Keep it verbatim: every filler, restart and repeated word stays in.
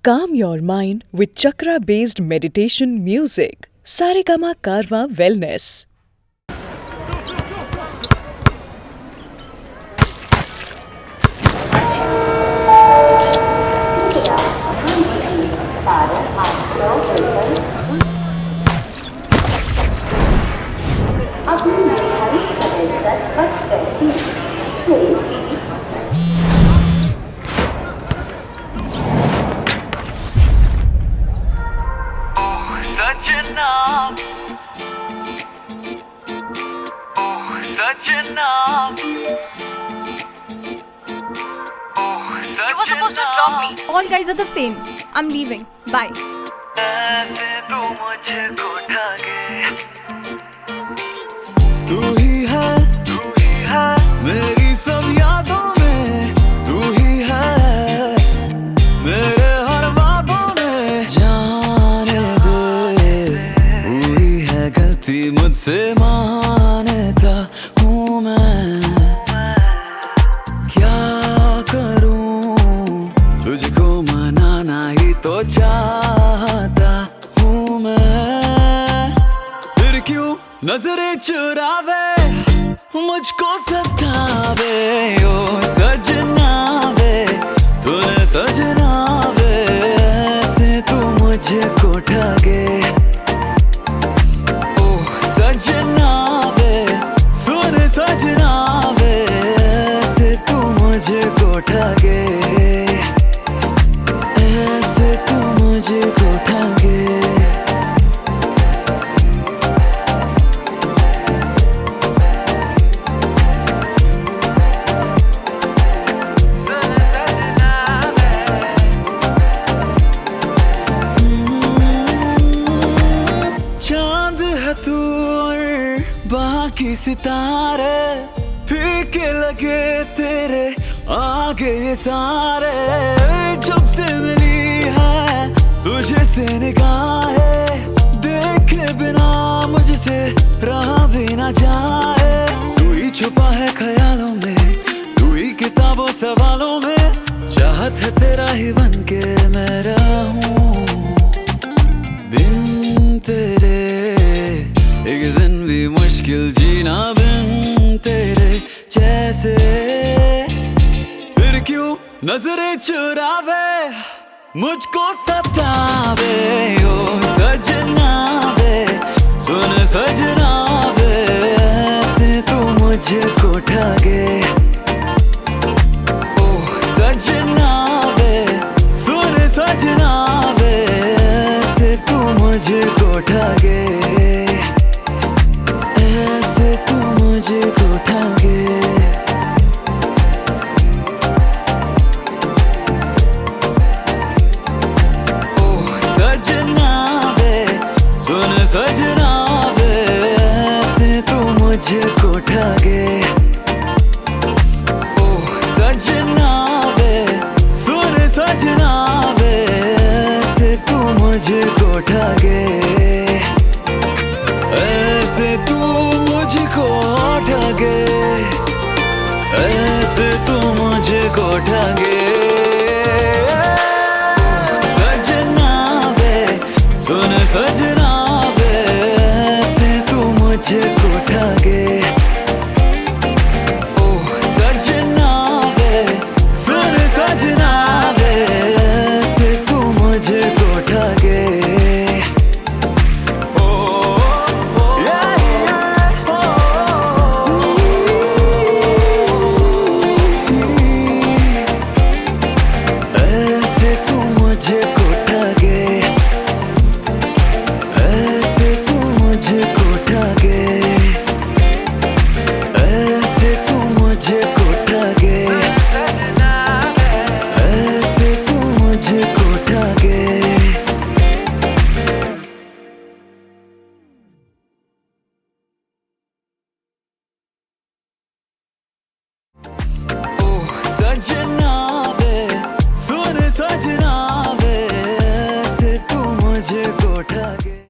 Calm your mind with chakra-based meditation music. Saregama Karwa Wellness. सजना ओह सजना You were supposed to drop me. All guys are the same. I'm leaving. Bye. ऐसे तू मुझको ठगे तू ही है तू ही है मेरी सब यादों में, तू ही है मेरे हर वादों में। जाने दे हुई है गलती मुझसे, मानता हूँ मैं। क्या करूँ तुझको मनाना ही तो चाहता हूँ मैं। फिर क्यों नजरें चुरावे मुझको सतावे, ओ सजना वे सुन सजना वे, ऐसे तू मुझको ठगे। ओ सजना वे सुन सजना वे, ऐसे तू मुझको ठगे, ऐसे तू मुझको ठगे। तू और बाकी सितारे फीके लगे तेरे आगे ये सारे। जब से मिली है तुझे से निगाहें, देखे बिना मुझसे रहा भी ना जाए। तू ही छुपा है ख्यालों में, तू ही किताबों सवालों में। चाहत है तेरा ही बन के मैं रहूं बिन तेरे, एक दिन भी मुश्किल जीना बिन तेरे जैसे। फिर क्यों नजरें चुरावे मुझको सतावे, ओ सजना वे सुन सजना वे, ऐसे तू मुझको ठगे। ओ सजना वे सुन सजना वे, ऐसे तू मुझको ठगे, ऐसे तू मुझको ठगे। ओह सजना वे सुन सजना वे, ऐसे तू मुझको ठगे। ओह सजना वे सुन सजना वे, ऐसे तू मुझको ठगे, ऐसे तू मुझको ठगे, ऐसे तू मुझको ठगे। सजना वे सुन सजना वे, ऐसे तू मुझको ठगे। ओह सजना वे सुन सजना वे, ऐसे तू मुझको ठगे। सजना वे सुन सजना वे, ऐसे तू मुझको ठगे।